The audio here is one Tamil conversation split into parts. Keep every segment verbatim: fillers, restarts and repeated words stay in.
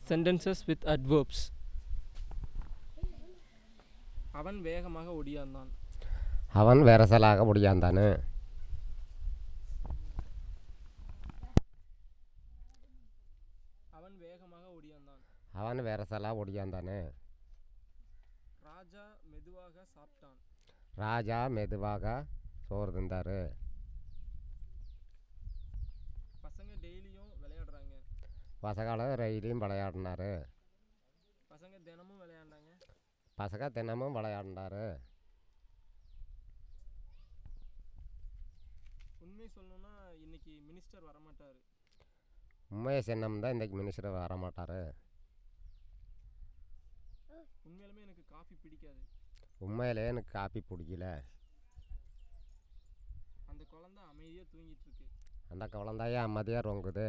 sentences with adverbs. அவன் வேகமாக ஓடியாந்தான். அவன் வெரசலாக ஓடியாந்தான். அவன் வேகமாக ஓடியாந்தான். அவன் வெரசலாக ஓடியாந்தான். ராஜா மெதுவாக சாப்பிட்டான். ராஜா மெதுவாக சோறு தின்றார். பசங்க டெய்லியும் விளையாடுறாங்க. பசங்களும் டெய்லியும் விளையாடினார். பசங்க தினமும் விளையாண்டாங்க. பசங்க தினமும் விளையாடினார். உண்மை சொல்லணும்னா இன்னைக்கு மினிஸ்டர் வரமாட்டார். உண்மையை சொன்னோம்னா இன்றைக்கி மினிஸ்டர் வரமாட்டார். உண்மையிலுமே எனக்கு காஃபி பிடிக்காது. உண்மையிலே எனக்கு காஃபி பிடிக்கல. அந்த குழந்தை அமைதியாக தூங்கிட்டு இருக்கு. அந்த குழந்தைய அமைதியாக ரொங்குது.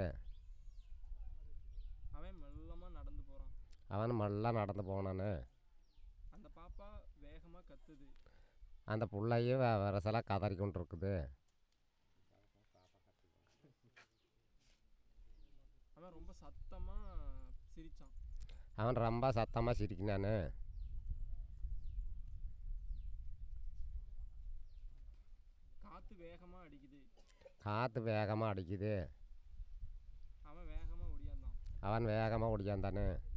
அவன் மெல்லமாக நடந்து போகிறான். அவன் மெல்ல நடந்து போனான்னு. அந்த பாப்பா வேகமாக கத்துது. அந்த பிள்ளையும் வரசலாக கதறி கொண்டு இருக்குது. அவன் ரொம்ப சத்தமாக சிரித்தான். அவன் ரொம்ப சத்தமாக சிரிக்கினான்னு. காற்று வேகமாக அடிக்குது. காற்று வேகமாக அடிக்குது. அவன் வேகமாக ஓடியாந்தான். அவன் வேகமாக ஓடியாந்தானு.